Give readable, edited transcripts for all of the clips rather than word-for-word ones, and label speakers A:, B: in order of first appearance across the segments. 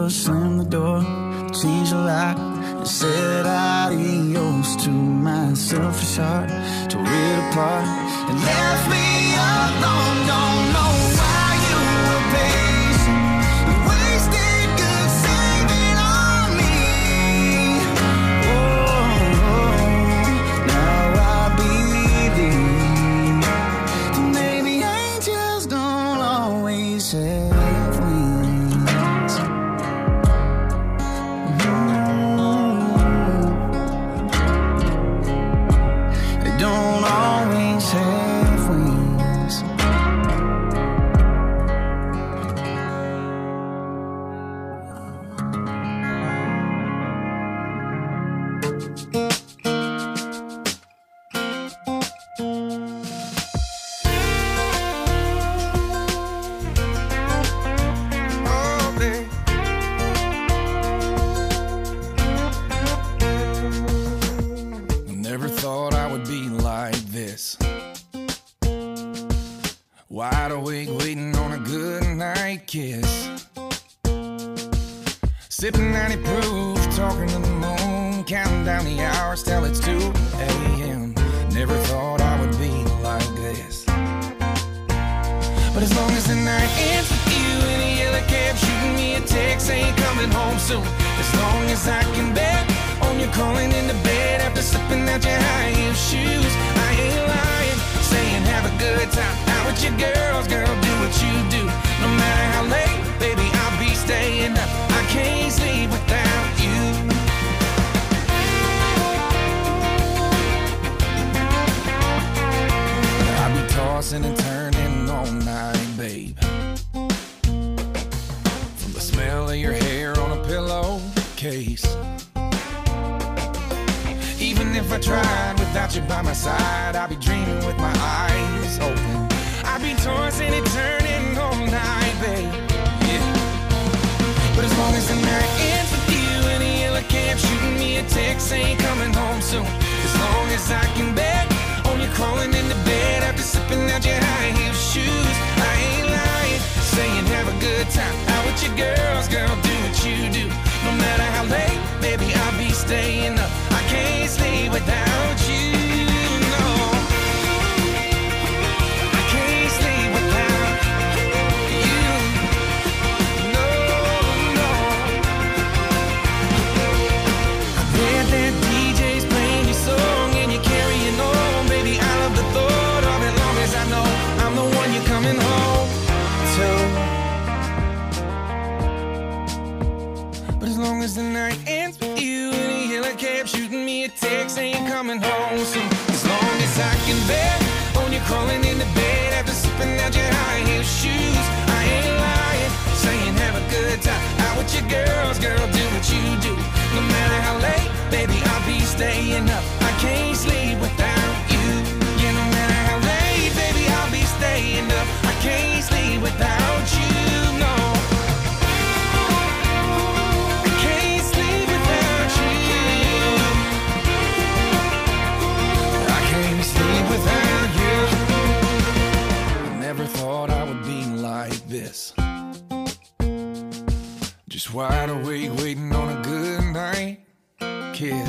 A: slammed the door, changed the lock, and said adios to my selfish heart. Tore it apart and left me alone. Don't know why you were patient and wasted good saving on me. Now I believe that maybe angels don't always have wings. They don't always have wings. Oh, babe.
B: Never thought I would be like this. Wide awake, waiting on a good night kiss. Sipping 90 proof, talking to the moon, counting down the hours till it's 2 a.m. Never thought I would be like this. But as long as the night ends with you in a yellow cab, shooting me a text saying coming home soon. As long as I can bet on you calling into bed after slipping out your high heel shoes. I ain't lying, saying have a good time out with your girls, girl, do what you do. No matter how late, baby, I'll be staying up. I can't sleep without you. I'll be tossing and turning all night, babe. From the smell of your hair on a pillowcase. Even if I tried without you by my side, I'd be dreaming with my eyes open. I'd be tossing and turning all night, babe. Yeah. But as long as the night ends with you in a yellow cab, shooting me a text saying coming home soon. As long as I can bet on you crawling into bed after sipping out your high heel shoes. I ain't lying, saying have a good time out with your girls, girl, do what you do. No matter how late, baby, I'll be staying up. I can't sleep without you, no. I can't sleep without you, no, no. I bet that DJ's playing your song and you're carrying on, baby. I love the thought of it, long as I know I'm the one you're coming home to. But as long as the night ends with you in a yellow cab, shooting me a text saying coming home soon. As long as I can bet on you crawling into bed after sipping out your high heel shoes. I ain't lying, saying have a good time out with your girls, girl, do what you do. No matter how late, baby, I'll be staying up. I can't sleep without you. Yeah, no matter how late, baby, I'll be staying up. I can't sleep without you, no. I can't sleep without you. I can't sleep without you. I never thought I would be like this. Just wide awake, waiting on a good night kiss.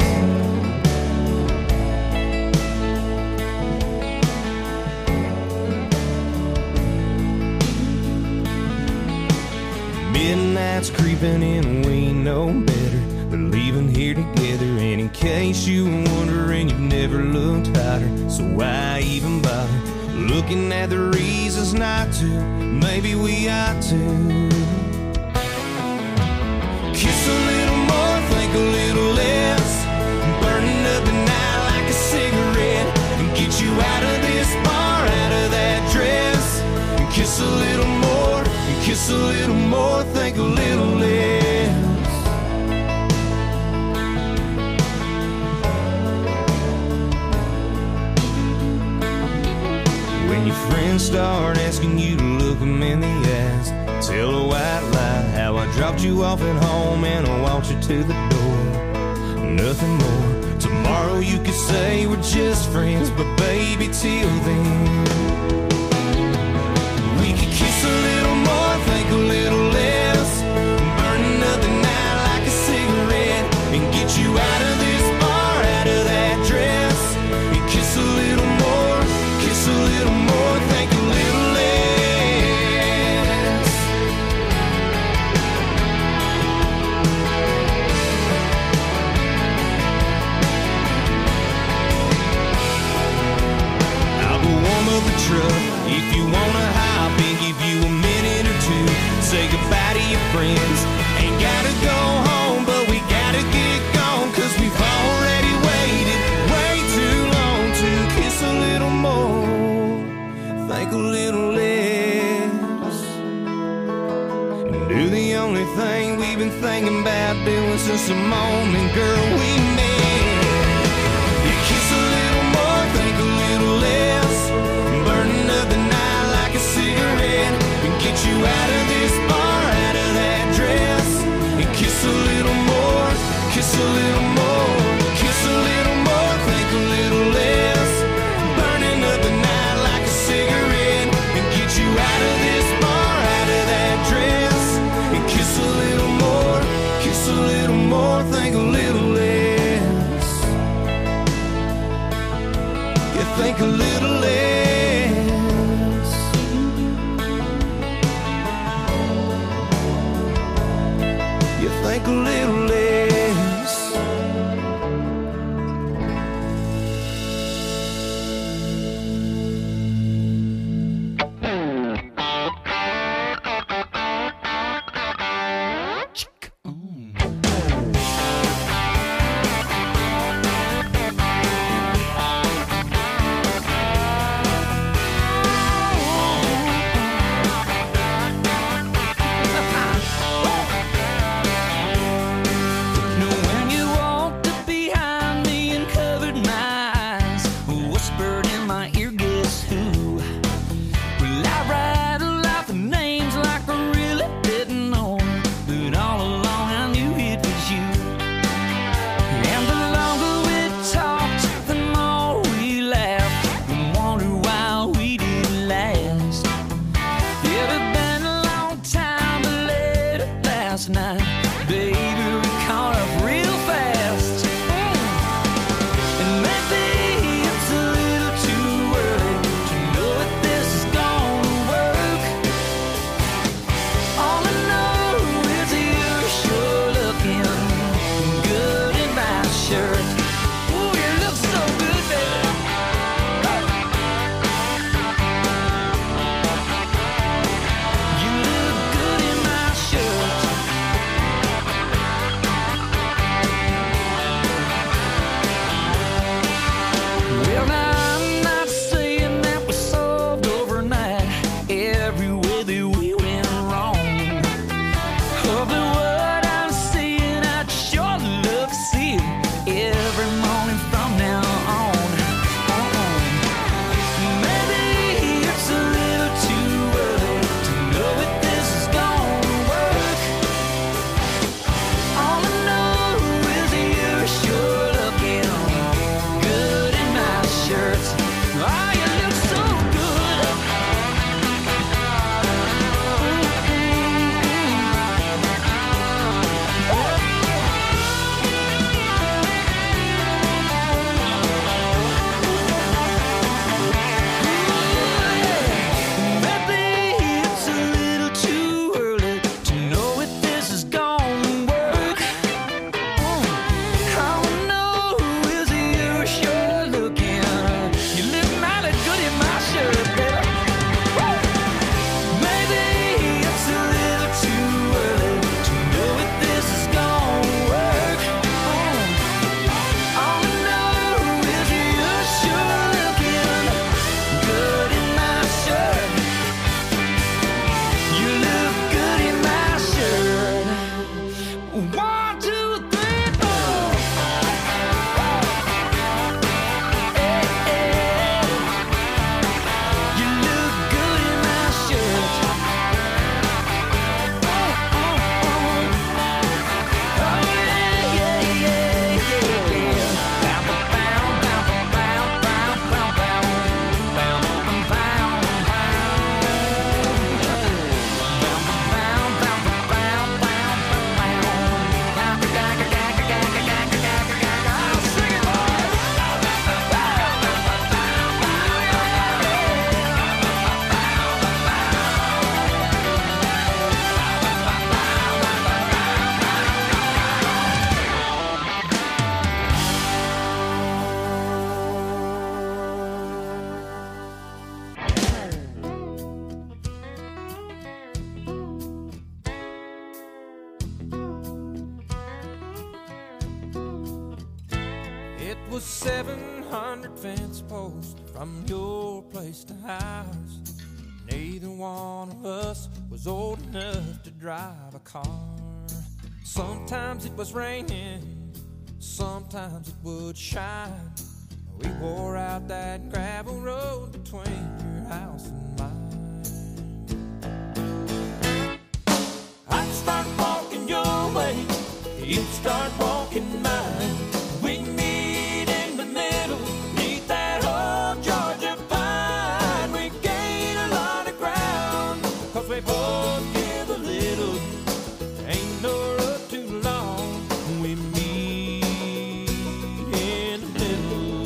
C: Midnight's creeping in, we know better. We're leaving here together, and in case you were wondering, you've never looked hotter. So why even bother looking at the reasons not to? Maybe we ought to kiss a little more, think a little less, burning up the night like a cigarette, and get you out of this bar, out of that dress, and kiss a little more, and kiss a little more, think a little less. When your friends start asking you to look them in the eyes, tell a white lie how I dropped you off at home and I walked you to the door. Nothing more. Tomorrow you could say we're just friends, but baby, till then we could kiss a little more, think a little less, burning up the little more, think a little less. I'll go warm up the truck if you wanna hop and give you a minute or two. Say goodbye to your friends. Ain't gotta go home, but we gotta get gone, 'cause we've already waited way too long to kiss a little more, think a little less, and do the only thing we've been thinking about doing since the moment, girl, we met. You kiss a little more, think a little less, burning up the night like a cigarette, and get you out of this bar, out of that dress, and kiss a little more, kiss a little more, kiss a little more, think a little less, burning up the night like a cigarette, and get you out of this bar, out of that dress, and kiss a little more, think a little less.
D: was 700 fence posts from your place to ours. Neither one of us was old enough to drive a car. Sometimes it was raining, sometimes it would shine. We wore out that gravel road between your house and mine. I'd start walking your way, you'd start walking mine. We'd meet in the middle, neath that old Georgia pine. We gain a lot of ground, 'cause we both give a little. Ain't no road too long, we meet in the middle.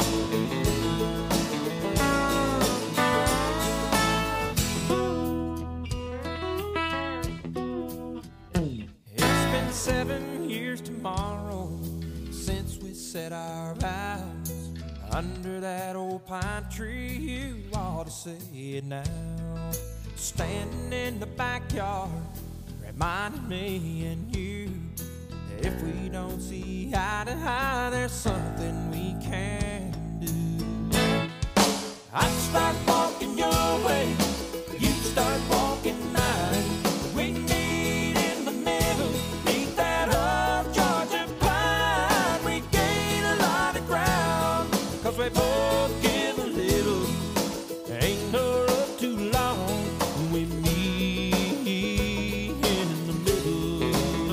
D: It's been 7 years tomorrow since we said our vows under that old pine tree. You ought to say it now. Standing in the backyard, reminding me and you that if we don't see eye to eye, there's something we can do. I'd start walking your way, you'd start walking mine. We meet in the middle, neath that old Georgia pine. We gain a lot of ground, 'cause we both give a little. Ain't no road too long, we meet in the middle.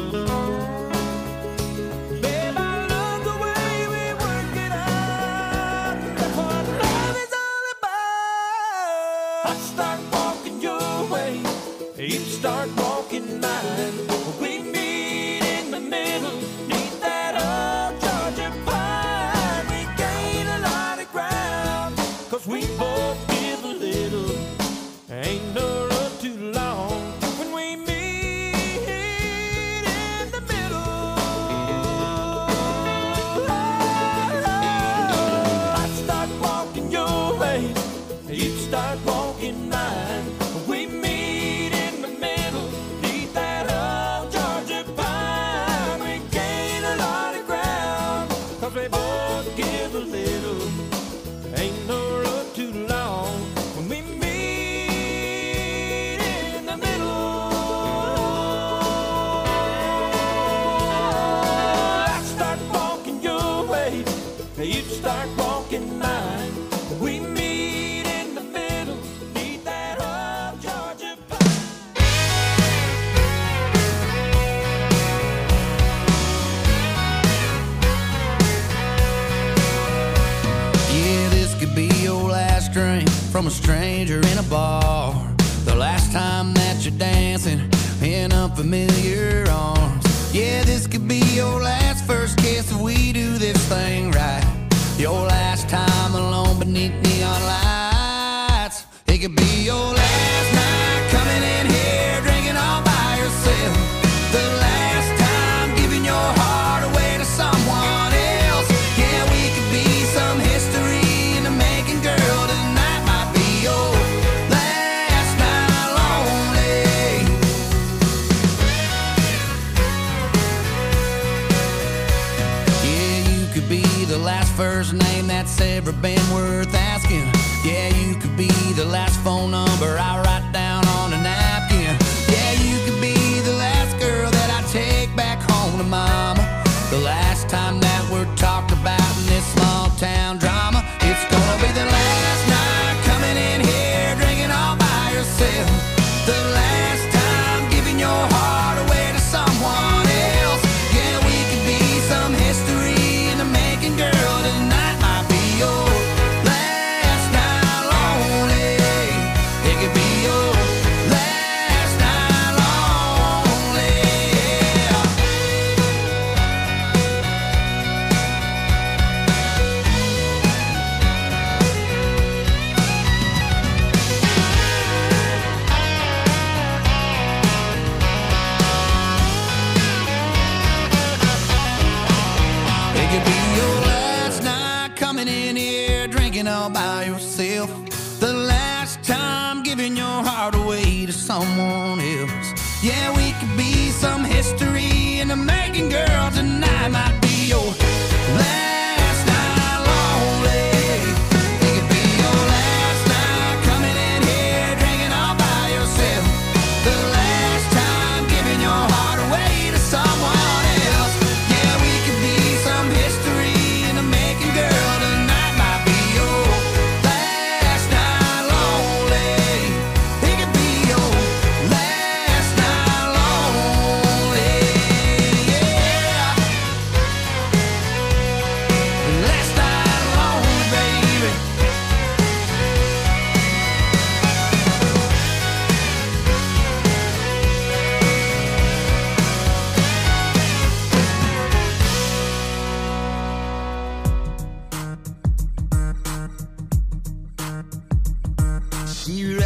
D: Babe, I love the way we work it out. That's what love is all about. I start walking your way, you start walking mine. We meet in the middle, neath that old Georgia pine. We gain a lot of ground, 'cause we both give a little. Ain't no road too long when we meet in the middle. I'd start walking your way, you'd start walking mine. We meet in the middle, neath that old Georgia pine. We gain a lot of ground, 'cause we both give a little. Ain't no road too long when we meet in the middle. I'd start walking your way, you'd start walking mine. We meet in the middle, neath that old Georgia pine.
A: Yeah, this could be your last drink from a stranger in a bar. The last time that you're dancing in unfamiliar arms. Yeah, this could be your last first kiss if we do this thing right. Your last time alone beneath neon lights. It could be your last night coming in here drinking all by yourself. The last time giving your heart away to someone else. Yeah, we could be some history in the making, girl. Tonight might be your last night lonely. Yeah, you could be the last first name that's ever been worth asking. Yeah, you could be the last phone number I write down on a napkin. Yeah, you could be the last girl that I take back home to mama. The last time that we're talked about in this small town drama. It's gonna be the last night coming in here drinking all by yourself. The last time giving your heart away to someone else. Yeah, we could be some history in the making, girl. Tonight might be your last night lonely. It could be your last night lonely. Yeah. It could be your last night coming in here drinking all by yourself. The last time giving your heart away to someone else. Yeah, we could be some history in the making, girl. Tonight might be your last night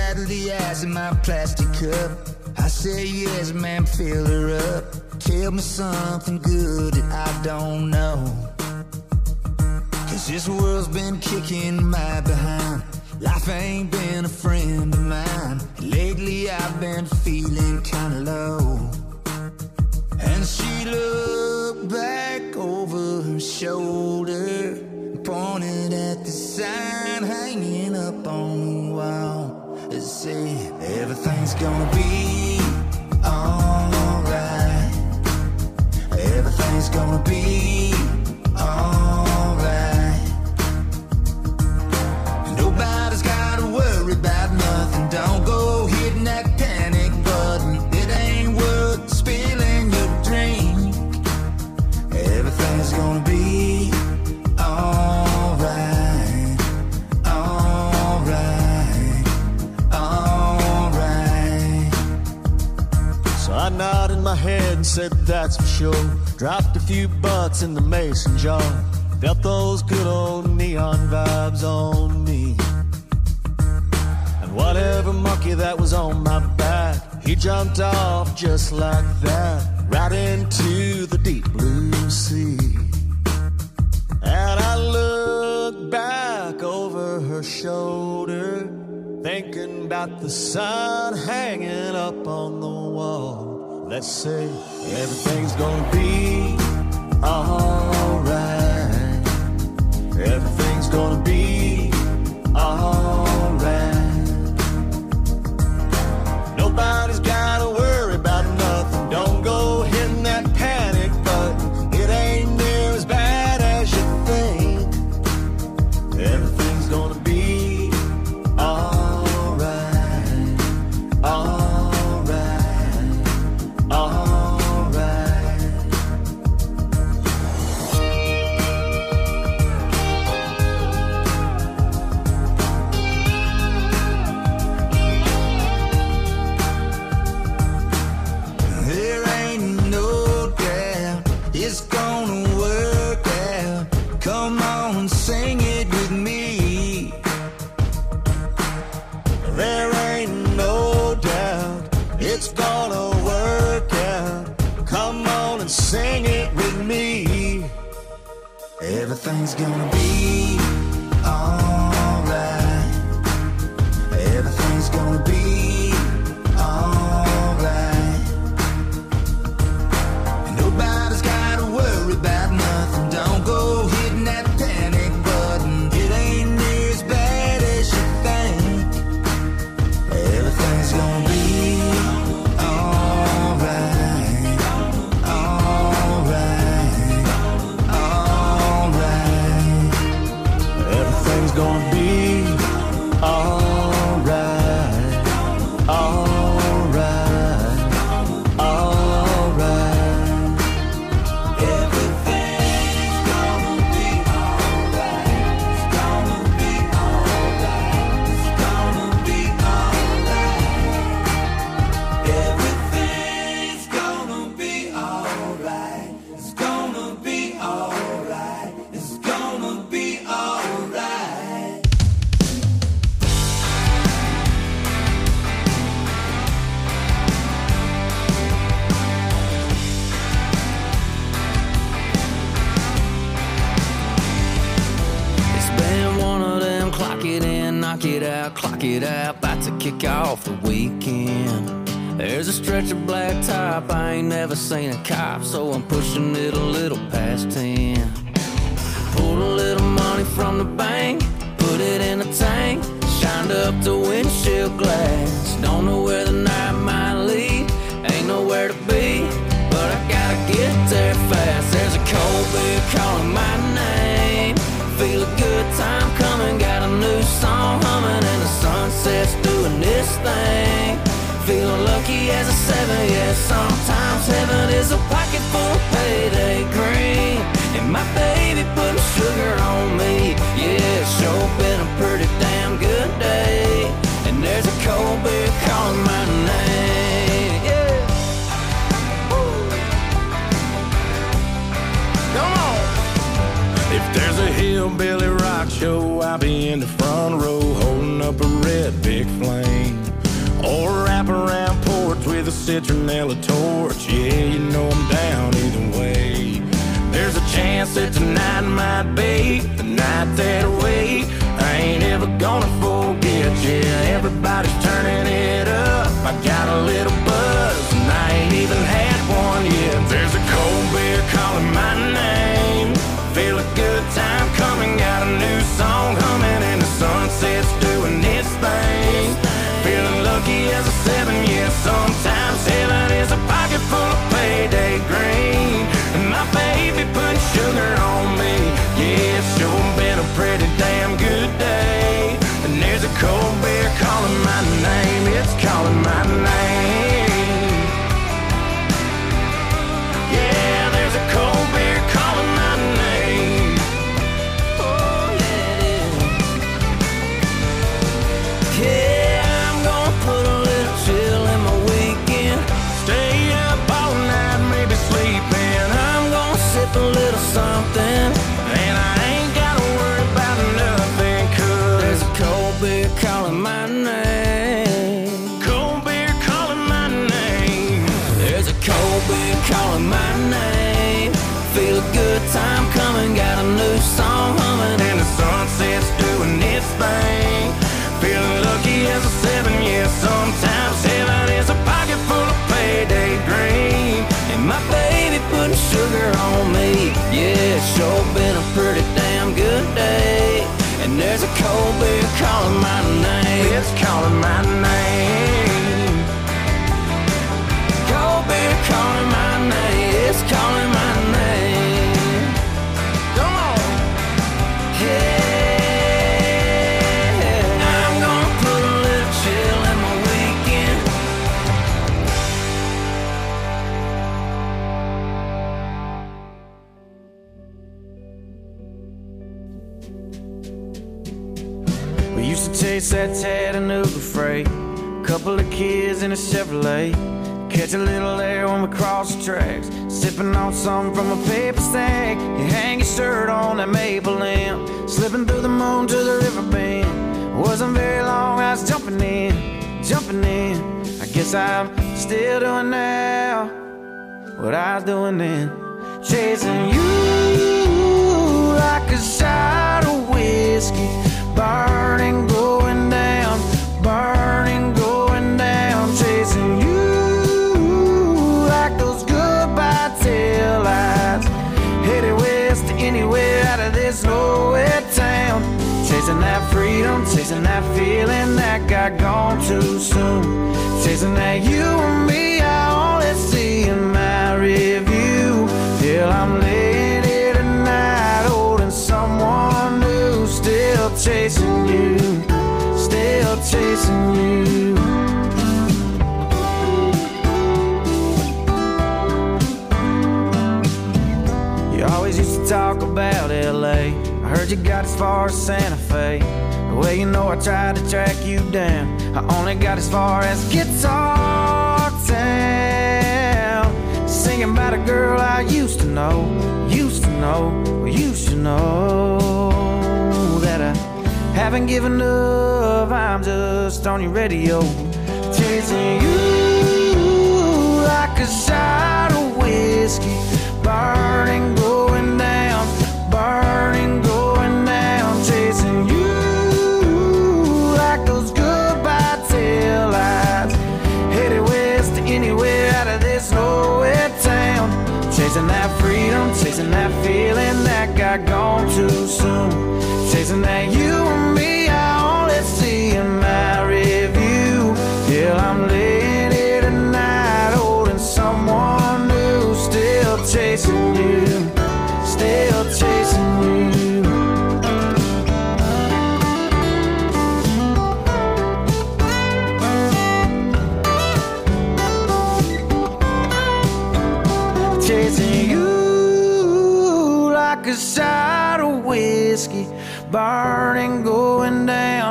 A: badly as in my plastic cup. I say yes, man, fill her up. Tell me something good that I don't know. Cause this world's been kicking my behind. Life ain't been a friend of mine. Lately I've been feeling kinda low. And she looked back over her shoulder, pointed at the sign hanging up on the wall. It said, everything's gonna be alright. Everything's gonna be alright. Nobody's gotta worry about nothing. Don't go hitting that panic button. It ain't worth spilling your drink. Everything's gonna be alright, alright, alright.
E: So I nodded my head and said that's for sure. Dropped a few bucks in the mason jar. Felt those good old neon vibes on me. And whatever monkey that was on my back, he jumped off just like that, right into the deep blue sea. And I looked back over her shoulder, thinking about the sign hanging up on the wall. Let's say everything's gonna be alright. Everything's gonna be alright. Nobody's gotta worry about nothing. Don't go hitting that panic button. It ain't near as bad as you think. Everything's gonna be alright, alright, alright.
A: There ain't no doubt it's gonna work out. Come on, sing it with me.
E: There ain't no doubt it's gonna work out. Come on and sing it with me.
A: Everything's gonna be alright. Everything's gonna be alright. Nobody's gotta worry about nothing. Don't go hitting that panic button. It ain't near as bad as you think. Everything's gonna be alright, alright, alright.
E: Everything's gonna be alright, alright, alright.
A: Everything's gonna be alright. It's gonna be alright. It's gonna be alright. Everything's gonna be alright. It's gonna be alright. It's gonna be alright.
F: It's been one of them clock it in, knock it out, clock it out, about to kick off the weekend. There's a stretch of black top, I ain't never seen a cop, so I'm pushing it a little past 10. Pulled a little money from the bank, put it in a tank, shined up the windshield glass. Don't know where the night might lead, ain't nowhere to be, but I gotta get there fast. There's a cold beer calling my name, feel a good time coming, got a new song humming, and the sunset's doing this thing. Feeling lucky as a 7, yeah, sometimes heaven is a pocket full of payday green. And my baby putting sugar on me, yeah, it's sure been a pretty damn good day. And there's a cold beer calling my name, yeah. Woo. Come on.
B: If there's a hillbilly rock show, I'll be in the front row holding up a red big flame. citronella torch. Yeah, you know I'm down either way. There's a chance that tonight might be the night that we ain't ever gonna forget. Yeah, everybody's turning it up. I got a little buzz and I ain't even had one yet. There's a cold beer calling my name. Feel a good time coming, got a new song humming, and the sunset's doing its thing. Feeling lucky as a 7, yeah. Sometimes heaven is a pocket full of payday green, and my baby putting sugar on me. Yeah, it's sure been a pretty damn good day. And there's a cold beer calling my name. It's calling my name. Yeah, there's a cold beer calling my name. Oh yeah, it is. Yeah, I'm gonna put a little chill in my weekend. Stay up all night, maybe sleeping. I'm gonna sip a little something, and I ain't gotta worry about nothing, 'cause there's a cold beer calling my name. Cold beer calling my name. There's a cold beer calling my name. Feel a good time coming, got a new song humming, and the sunset's doing its thing. Feeling lucky as a 7, yeah. Sometimes heaven is a pocket full of payday green, and my baby putting sugar on me. Yeah, it's sure been a pretty damn good day. And there's a cold beer calling my name. It's calling my name. Cold beer calling my name. It's calling my name. Come on. Yeah. I'm gonna put a little chill in my weekend. We used to chase that Chattanooga freight, couple of kids in a Chevrolet, catch a little air when we cross the tracks, sipping on something from a paper sack. You hang your shirt on that maple limb, slipping through the moon to the river bend. Wasn't very long, I was jumping in. I guess I'm still doing now what I was doing then, chasing you like a shot of whiskey, burning, going down, chasing you like those goodbye tail lights, headed west to anywhere out of this nowhere town, chasing that freedom, chasing that feeling that got gone too soon, chasing that you and me I only see in my review. Till I'm laying here tonight holding someone new, still chasing you, still chasing you. You always used to talk about LA. I heard you got as far as Santa Fe. Well, you know I tried to track you down. I only got as far as Guitar Town, singing about a girl I used to know. Well, you should know that I haven't given up. I'm just on your radio, chasing you like a shot of whiskey, burning, going down, chasing you like those goodbye tail lights, headed west to anywhere out of this nowhere town, chasing that freedom, chasing that feeling that got gone too soon, chasing that you and me I only see in my review. Till I'm laying here tonight holding someone new, still chasing you, still chasing you. Chasing you like a shot of whiskey, burning, going down,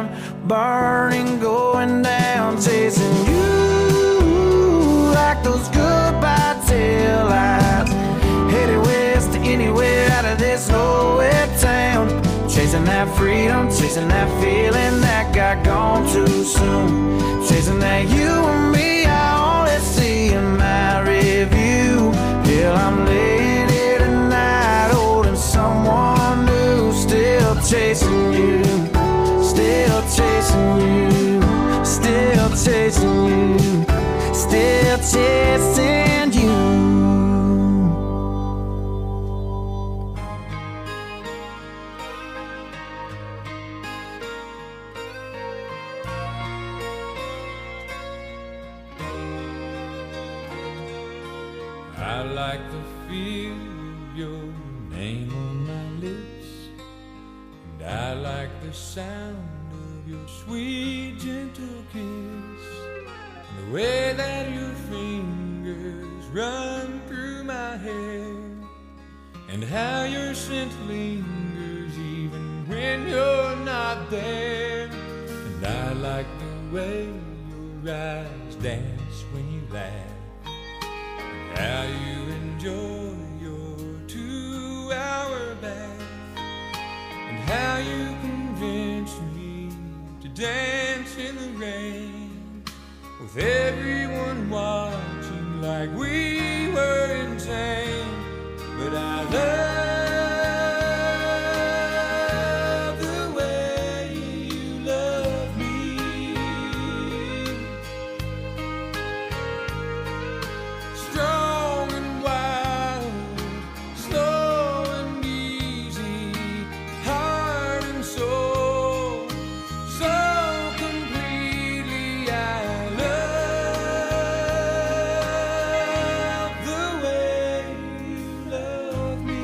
B: chasing you like those goodbye tail lights, headed west to anywhere out of this nowhere town, chasing that freedom, chasing that feeling that got gone too soon, chasing that you and me I only see
A: chasing you, still chasing you.
D: I like the feel of your name on my lips, and I like the sound of your sweet gentle kiss, and the way that your fingers run through my hair, and how your scent lingers even when you're not there. And I like the way your eyes dance when you laugh, how you enjoy your 2-hour bath, and how you convince me to dance in the rain, with everyone watching like we were insane. But I love the way you love me, strong and wild, slow and easy, heart and soul, so completely. I love the way you love me.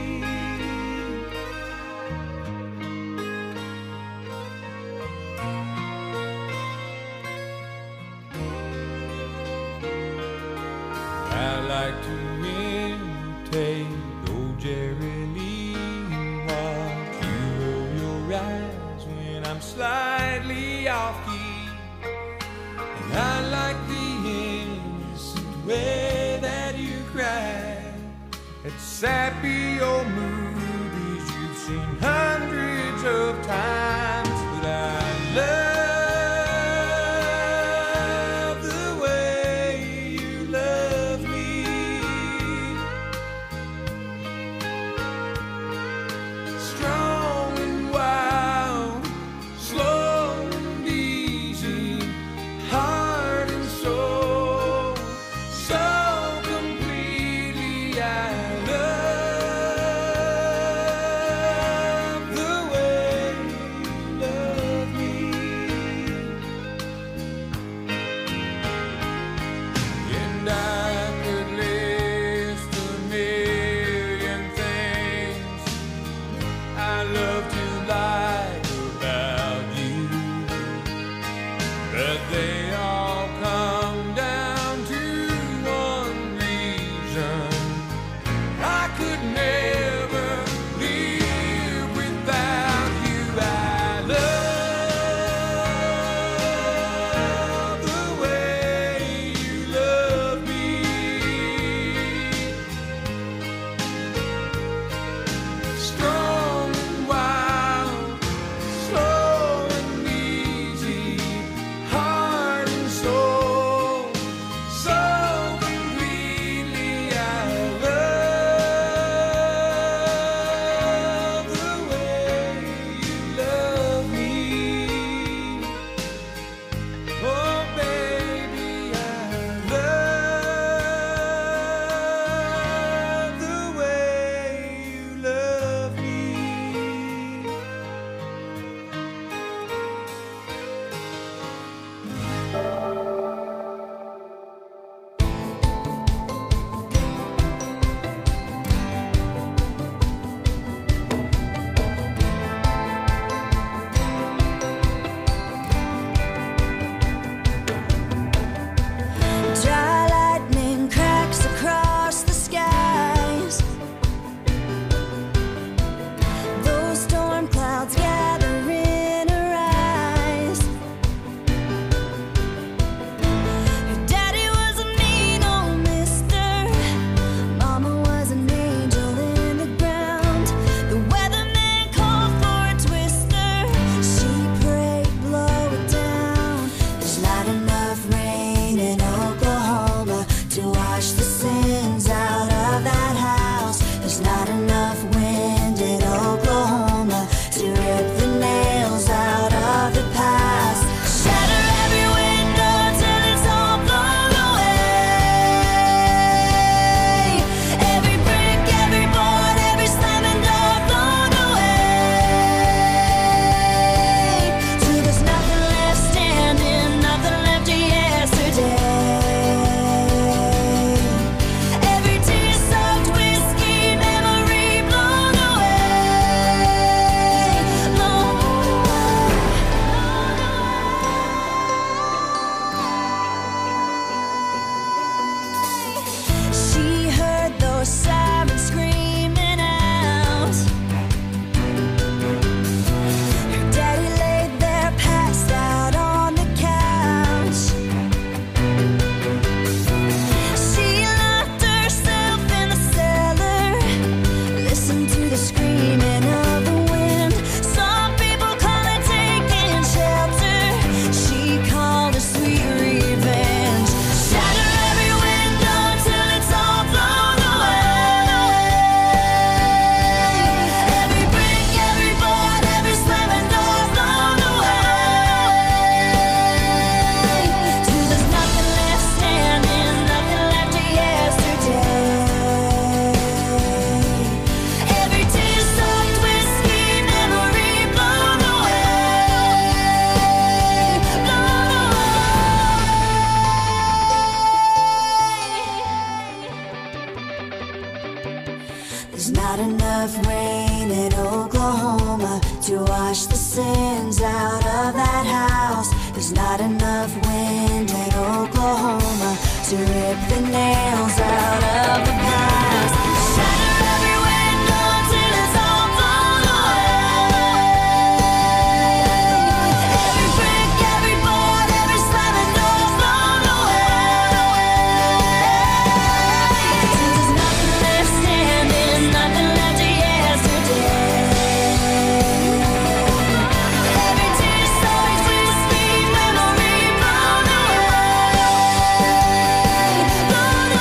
D: I like to imitate old Jerry Lee and watch you roll your eyes when I'm slightly off key. And I like the innocent way that you cry at sappy old movies you've seen hundreds of times. But I love the way you love me, strong and wild, slow and easy, heart and soul, so completely. I love
G: wash the sins out of that house. There's not enough wind in Oklahoma to rip the nails out of the past. Shatter every window till it's all blown away. Every brick, every board, every slamming door blown away. Since there's nothing left standing, nothing left to yesterday. Every tear so exists, sweet memory blown away. Blown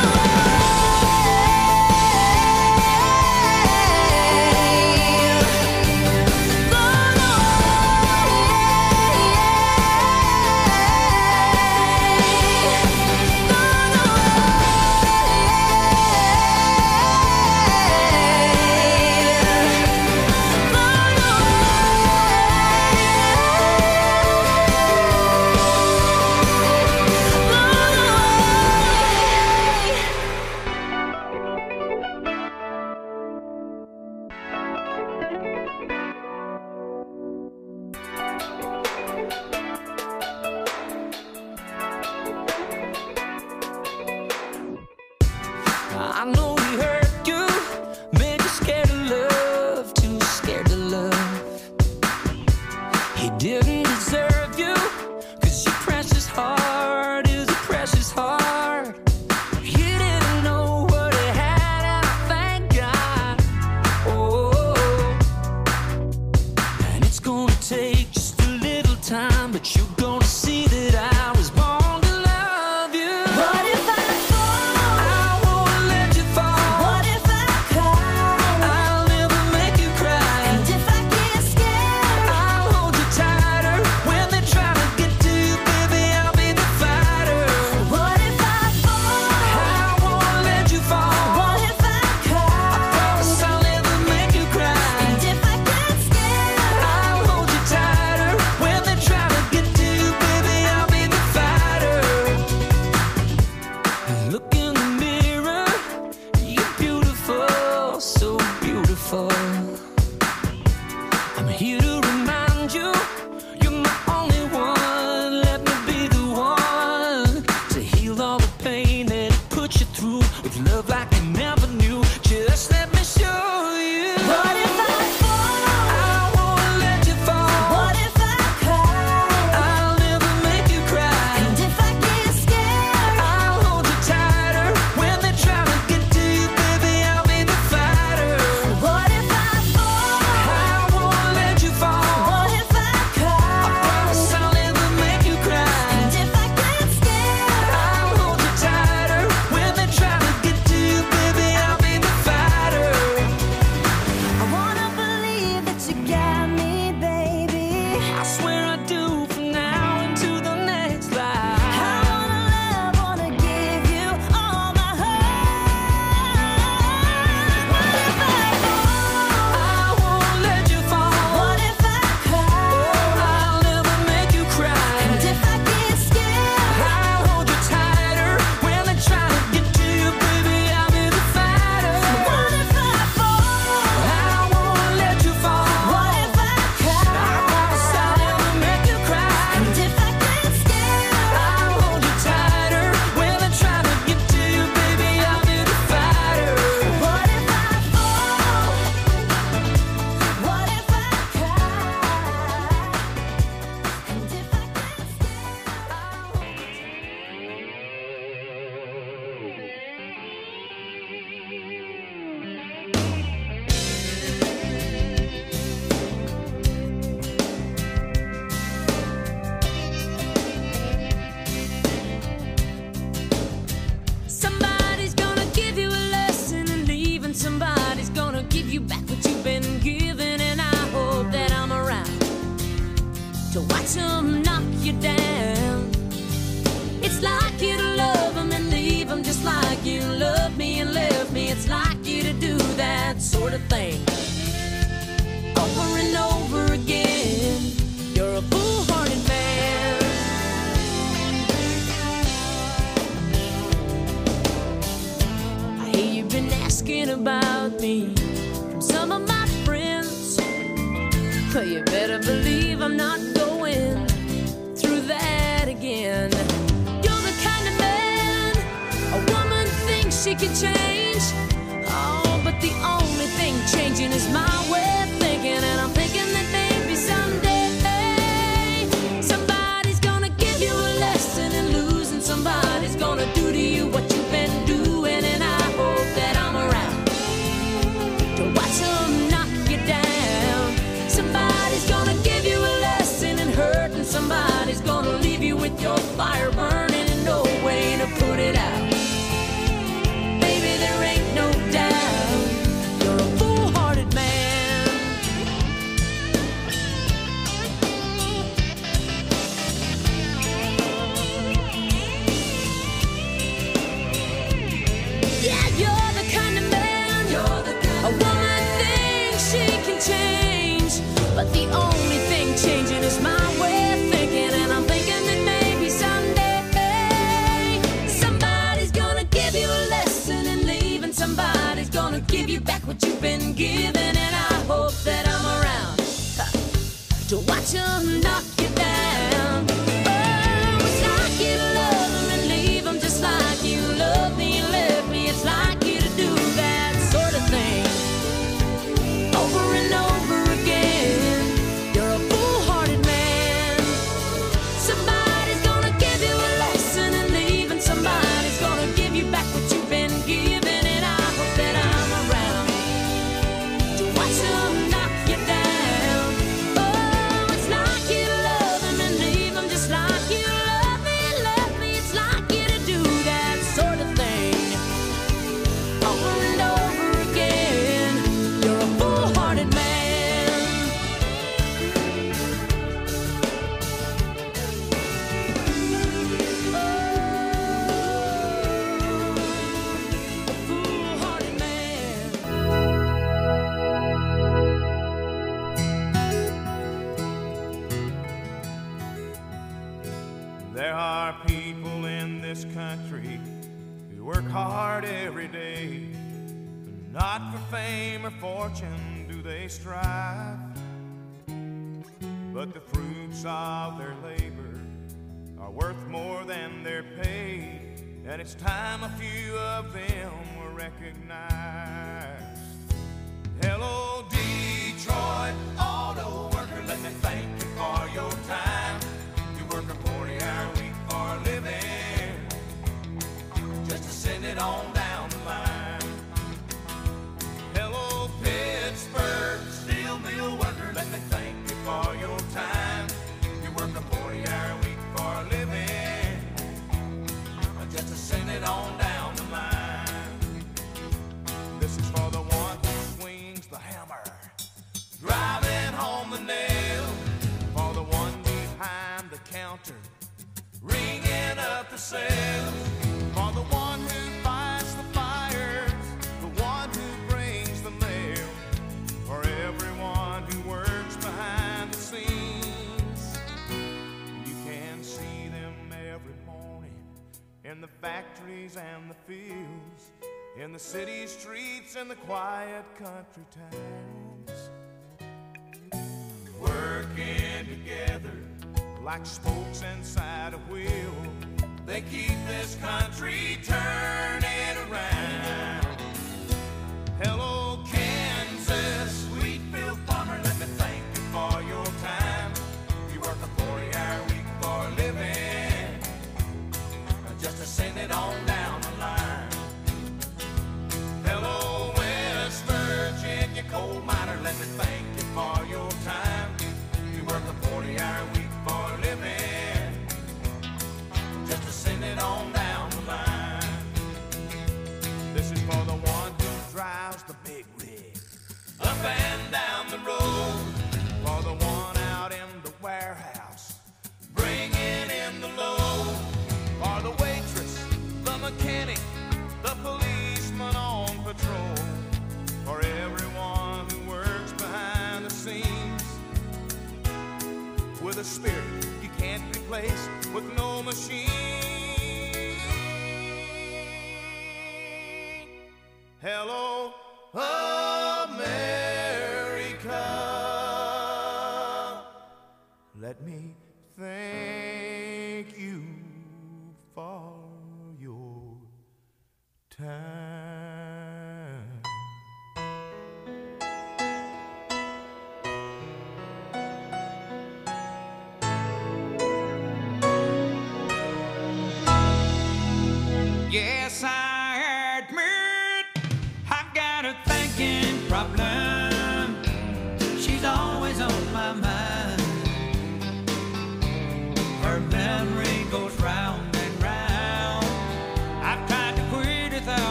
F: I know he hurt you, made you scared of love, too scared to love. He didn't deserve you, 'cause your precious heart is a precious heart. You didn't know what he had, and I thank God. Oh, and it's gonna take just a little time, but you're gonna see that I was born to love you.
G: What if I fall?
F: I won't let you fall.
G: What if I cry?
F: I'll never make you cry.
G: And if I get scared?
F: I'll hold you tighter. When they try to get to you, baby, I'll be the fighter.
G: What if I fall?
F: I won't let you fall.
G: What if I cry?
F: Promise I'll never make you cry.
G: And if I get scared?
F: I'll hold you tighter. When they try to get to you, baby, I'll be the fighter. Look in the mirror, you're beautiful, so beautiful. I'm here to remind you, you're my only one. Let me be the one to heal all the pain that it put you through with love like you never knew. Just let me show you.
G: What if I fall?
F: I won't let you fall.
G: What if I cry?
F: I'll never make you cry.
G: And if I get scared?
F: I'll hold you tighter. When they try to get to you, baby, I'll be the fighter.
G: What if I fall?
F: I won't let you fall.
G: What if I cry?
F: Promise I'll never make you cry.
G: And if I get scared?
F: I'll hold you tighter. When they try to get to you, baby, I'll be the fighter.
G: I wanna believe that you got me, baby.
F: I swear I do, from now into the next life.
G: I wanna love, wanna give you all my heart. What if I fall?
F: I won't let you fall.
G: What if I cry?
F: I'll never make you cry.
G: And if I get scared?
F: I'll hold you tighter. When they try to get to you, baby, I'll be the fighter.
G: What if I fall?
F: I won't let you fall.
G: What if I cry?
F: I promise I'll never make you cry.
G: And if I get scared?
F: I'll hold you tighter. When they try to get to you, baby, I'll be the fighter.
G: What if I fall? What if I cry? And if I get
H: Somebody's gonna give you a lesson in leaving. Somebody's gonna give you back what you've been given. And I hope that I'm around to watch them knock you down. It's like you to love them and leave them, just like you loved me and left me. It's like you to do that sort of thing over and over again. You're a foolhardy man. I hear you've been asking about me from some of my friends. But you better believe I'm not going through that again. You're the kind of man a woman thinks she can change. Oh, but the only thing changing is my way of thinking. And I'm thinking that maybe someday somebody's gonna give you a lesson in losing. Somebody's gonna do to you what you've been doing. And I hope that I'm around to watch them knock you down. Somebody's gonna give you a lesson in hurt, and somebody's gonna leave you with your fire burning and no way to put it out. Baby, there ain't no doubt you're a foolhardy man. Yeah, you're the kind of man a woman thinks she can change. But the only thing changing is my way of thinking. And I'm thinking that maybe someday somebody's gonna give you a lesson in leaving. Somebody's gonna give you back what you've been given. And I hope that I'm around to watch them knock you down. Oh, it's like you love them and leave them, just like you love me and left me. It's like you to do that sort of thing over and over again. You're a foolhardy man. Somebody's gonna give you a lesson in leaving. Somebody's gonna give you back what you've been given. And I hope that I'm around to watch them knock you down. Oh, it's like you love them and leave them, just like you love me and left me. It's like you to do that sort of thing over and over again. You're a foolhardy man. Foolhardy man.
C: There are people in this country who work hard every day. Not for fame or fortune do they strive, but the fruits of their labor are worth more than they're paid. And it's time a few of them were recognized. Hello, Detroit auto worker, let me thank you for your time. You work a 40-hour week for a living, just to send it on down the line. Hello, Pittsburgh steel mill worker, let me thank you for your time. You work a 40-hour week for a living, just to send it on down the line. This is for the one who swings the hammer, driving home the nail. For the one behind the counter, ringing up the sales. For the one who fights the fires, the one who brings the mail. For everyone who works behind the scenes. You can see them every morning in the factories and the fields, in the city streets and the quiet country towns, working together like spokes inside a wheel. They keep this country turning around. Hello, Kansas, Wheatfield farmer, let me thank you for your time. You work a 40-hour week for a living, just to send it on down the line. Hello, West Virginia coal miner, let me thank you for your time. You work a 40-hour week for a living, just to send it on down the line. This is for the one who drives the big rig up and down the road. For the one out in the warehouse, bringing in the load. For the waitress, the mechanic, the policeman on patrol. For everyone who works behind the scenes, with a spirit you can't replace with no machine. Hello, America.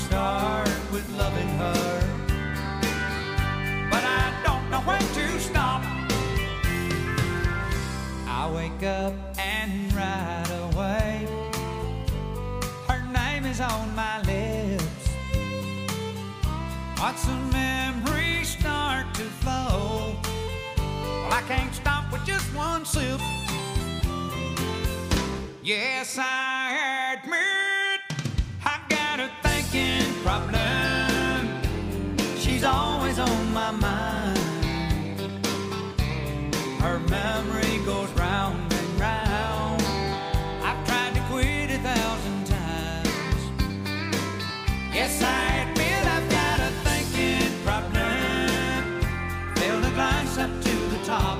C: start with loving her, but I don't know when to stop. I wake up and right away her name is on my lips. Watch the memories start to flow. Well, I can't stop with just one sip. Yes, I admit I've got a thinking problem. She's always on my mind. Her memory goes round and round. I've tried to quit 1,000 times. Yes, I admit I've got a thinking problem. Fill the glass up to the top.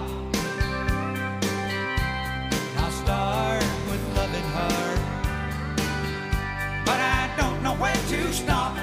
C: I'll start with loving her, but I don't know when to stop.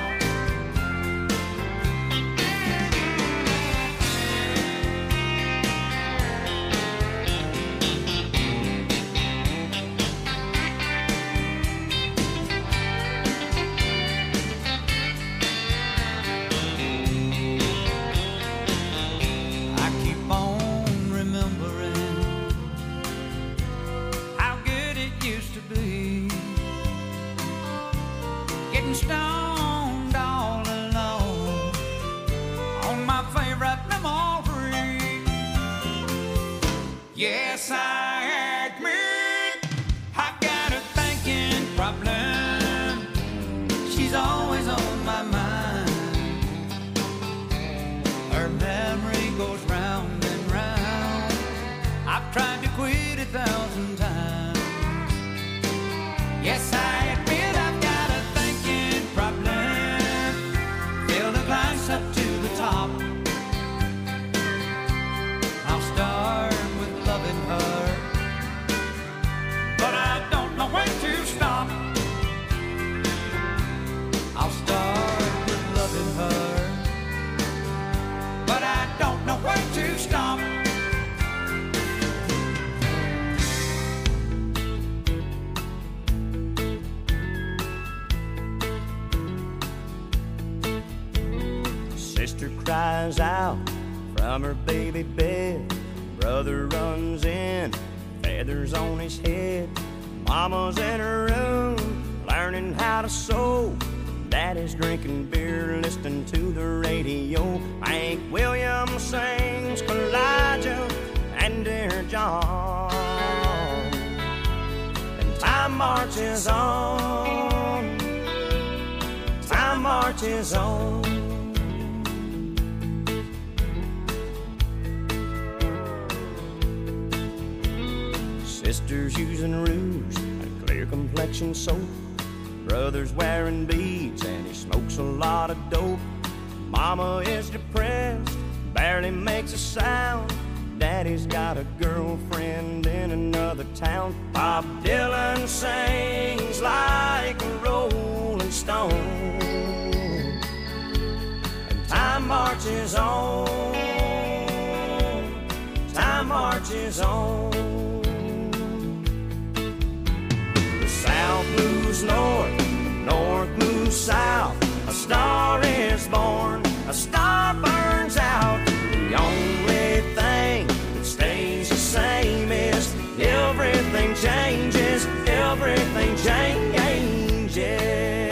C: Stoned all alone on my favorite memory. Yes, I admit I've got a thinking problem. She's always on my mind. Her memory goes round and round. I've tried to quit 1,000 times. Yes, I admit I've got a problem. Fill the glass up to the top. I'll start with loving her, but I don't know when to stop. I'll start with loving her, but I don't know when to stop.
E: Sister cries out from her baby bed. Brother runs in, feathers on his head. Mama's in her room, learning how to sew. Daddy's drinking beer, listening to the radio. Hank Williams sings Elijah and Dear John. And time marches on. Time marches on. Sister's using rouge and clear complexion soap. Brother's wearing beads and he smokes a lot of dope. Mama is depressed, barely makes a sound. Daddy's got a girlfriend in another town. Bob Dylan sings like a rolling stone. And time marches on. Time marches on. South moves north, north moves south. A star is born, a star burns out. The only thing that stays the same is everything changes, everything changes.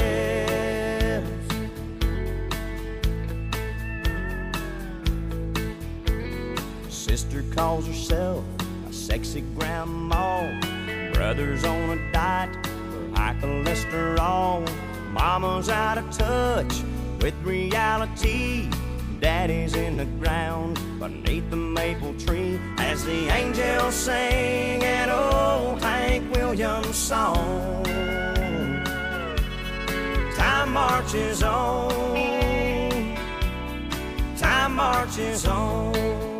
E: Sister calls herself a sexy grandma. Brother's on a diet for high cholesterol. Mama's out of touch with reality. Daddy's in the ground beneath the maple tree as the angels sing an old Hank Williams song. Time marches on. Time marches on.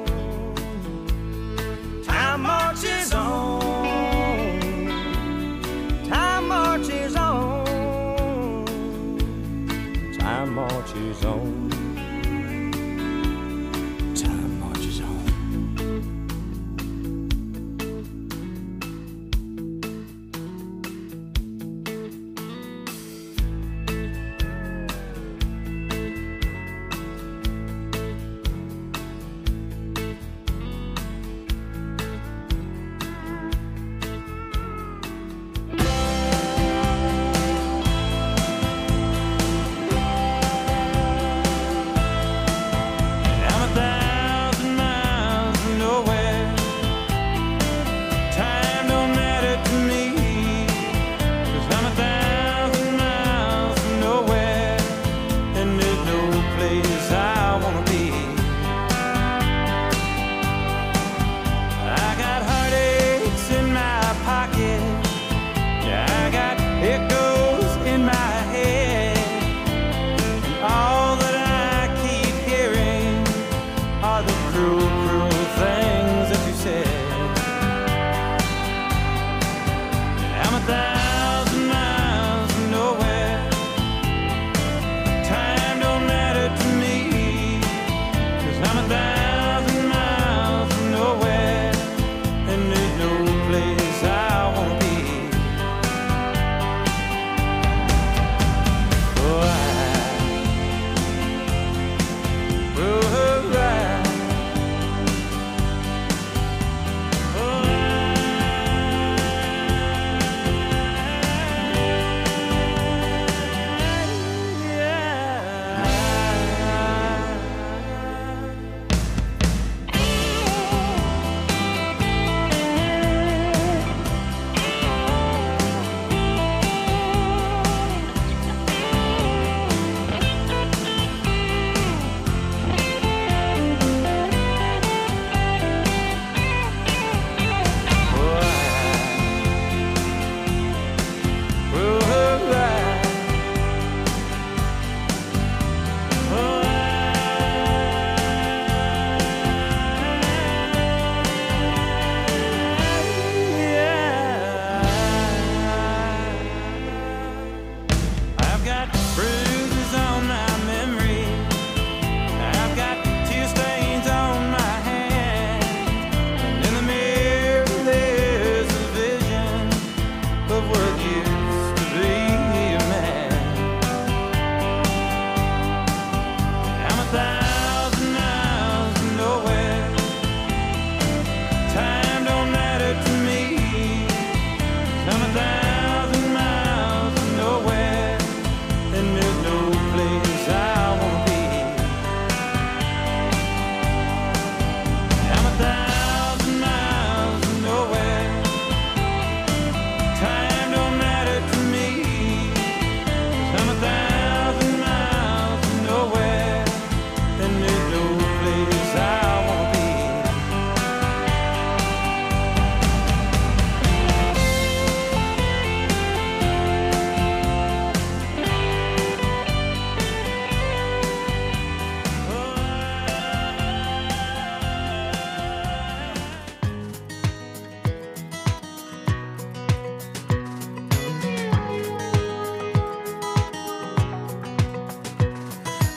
E: Time marches on. Time marches on. Time marches on. Time marches on.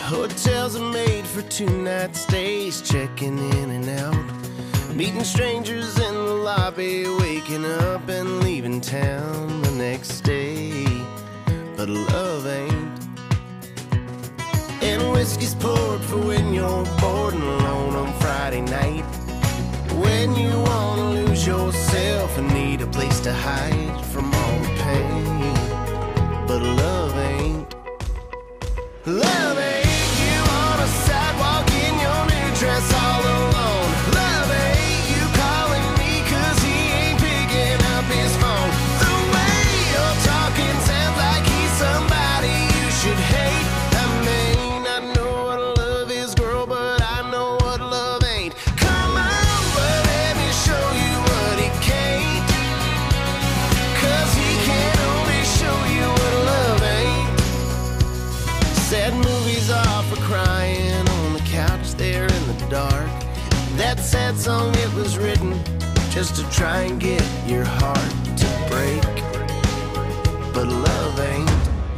C: Hotels are made for 2-night stays, checking in and out, meeting strangers in the lobby, waking up and leaving town the next day. But love ain't. And whiskey's poured for when you're bored and alone on Friday night, when you wanna lose yourself and need a place to hide from all the pain. But love ain't. Love ain't. You on a sidewalk in your new dress all alone. Love ain't. You calling me 'cause he ain't picking up his phone. The way you're talking sounds like he's somebody you should hate. I mean, I know what love is, girl, but I know what love ain't. Come on, but let me show you what he can't. 'Cause he can only show you what love ain't. Sad movies are for crying on the couch there in the dark. That sad song, it was written just to try and get your heart to break. But love ain't.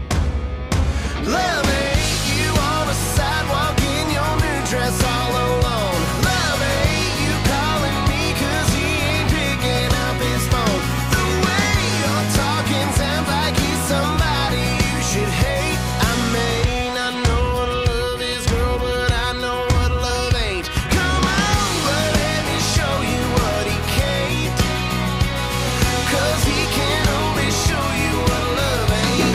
C: Love ain't. You on a sidewalk in your new dress all alone. Love ain't. You calling me 'cause he ain't picking up his phone. The way you're talking sounds like he's somebody you should hate. I mean, I know what love is, girl, but I know what love ain't. Come on, but let me show you what he can't. 'Cause he can only show you what love ain't.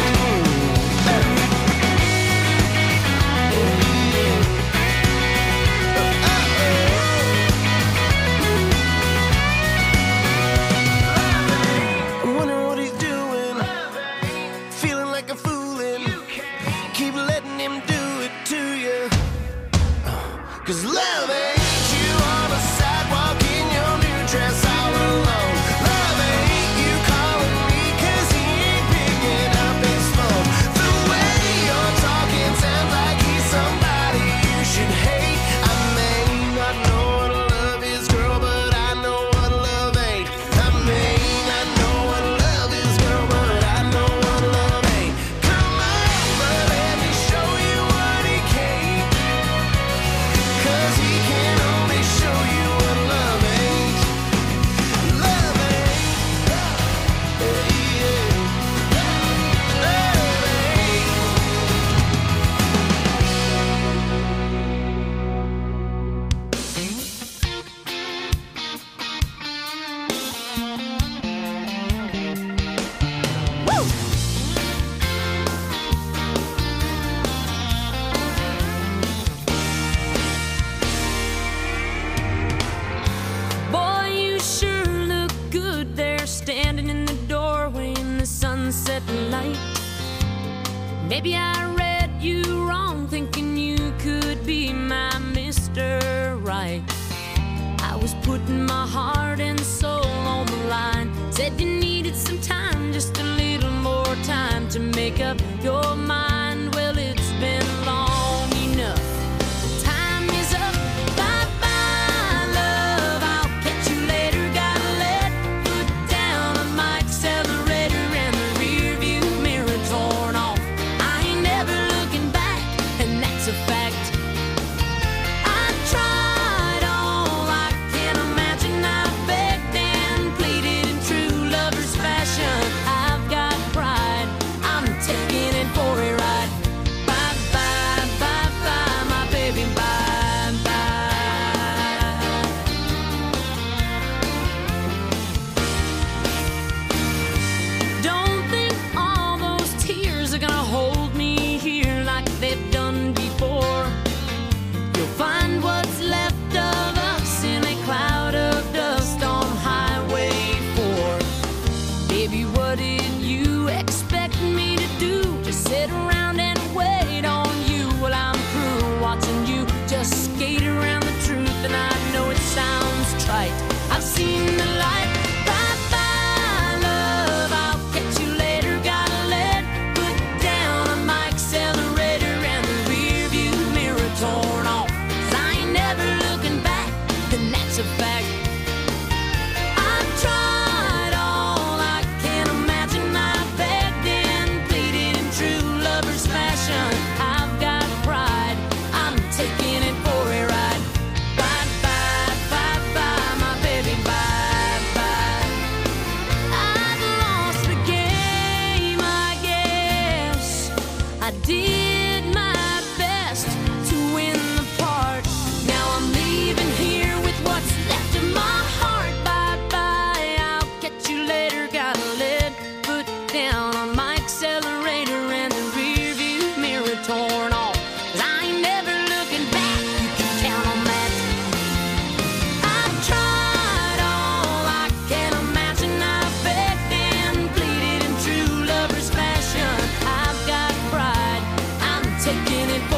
C: I wonder what he's doing, feeling like a foolin'. Keep letting him do it to you. 'Cause love ain't. You on a sidewalk in your new dress all alone. Love ain't. You calling me 'cause he ain't picking up his phone. The way you're talking sounds like he's somebody you should hate. I mean, I know what love is, girl, but I know what love ain't. I mean, I know what love is, girl, but I know what love ain't. Come on, but let me show you what he can't. 'Cause he can only show you what love ain't. Love ain't. Yeah. Love ain't.
H: Boy, you sure look good there, standing in the doorway in the sunset light. Maybe I read you wrong, thinking you could be my Mr. Right. I was putting my heart and soul on the line. Said you needed some time, just a little more time to make up your mind. Well, it's been long enough. Time is up. Bye-bye, love. I'll catch you later. Gotta let foot down on my accelerator and the rear view mirror torn off. I ain't never looking back, and that's a fact. I tried all I can imagine. I've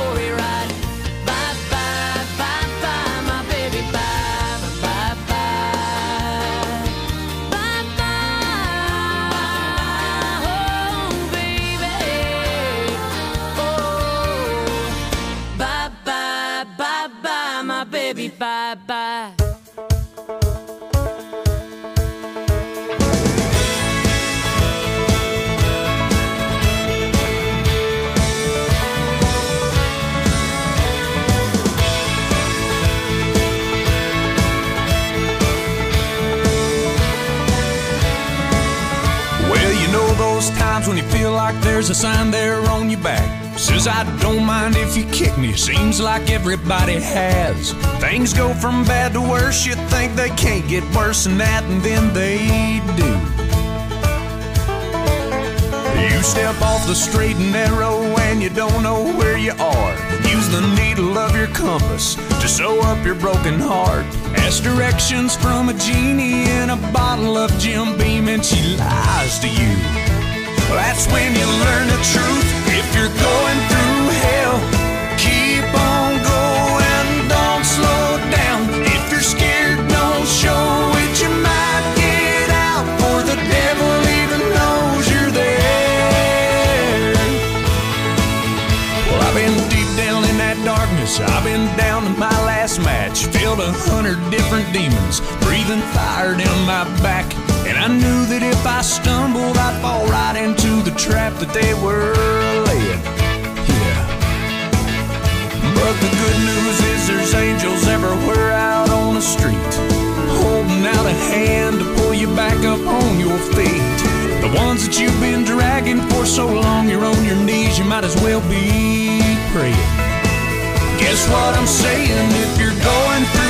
F: story right. Bye, bye, bye, bye, my baby, bye, bye, bye, bye, bye, oh, baby, oh, bye, bye, bye, bye, my baby, bye, bye.
B: Those times when you feel like there's a sign there on your back says I don't mind if you kick me. Seems like everybody has. Things go from bad to worse. You think they can't get worse than that, and then they do. You step off the straight and narrow and you don't know where you are. Use the needle of your compass to sew up your broken heart. Ask directions from a genie in a bottle of Jim Beam and she lies to you. That's when you learn the truth. If you're going through hell, keep on going, don't slow down. If you're scared, don't show it. You might get out, for the devil even knows you're there. Well, I've been deep down in that darkness. I've been down to my last match. Filled 100 different demons, breathing fire down my back. And I knew that if I stumbled, I'd fall right into the trap that they were laying. Yeah. But the good news is there's angels everywhere out on the street, holding out a hand to pull you back up on your feet. The ones that you've been dragging for so long, you're on your knees, you might as well be praying. Guess what I'm saying? If you're going through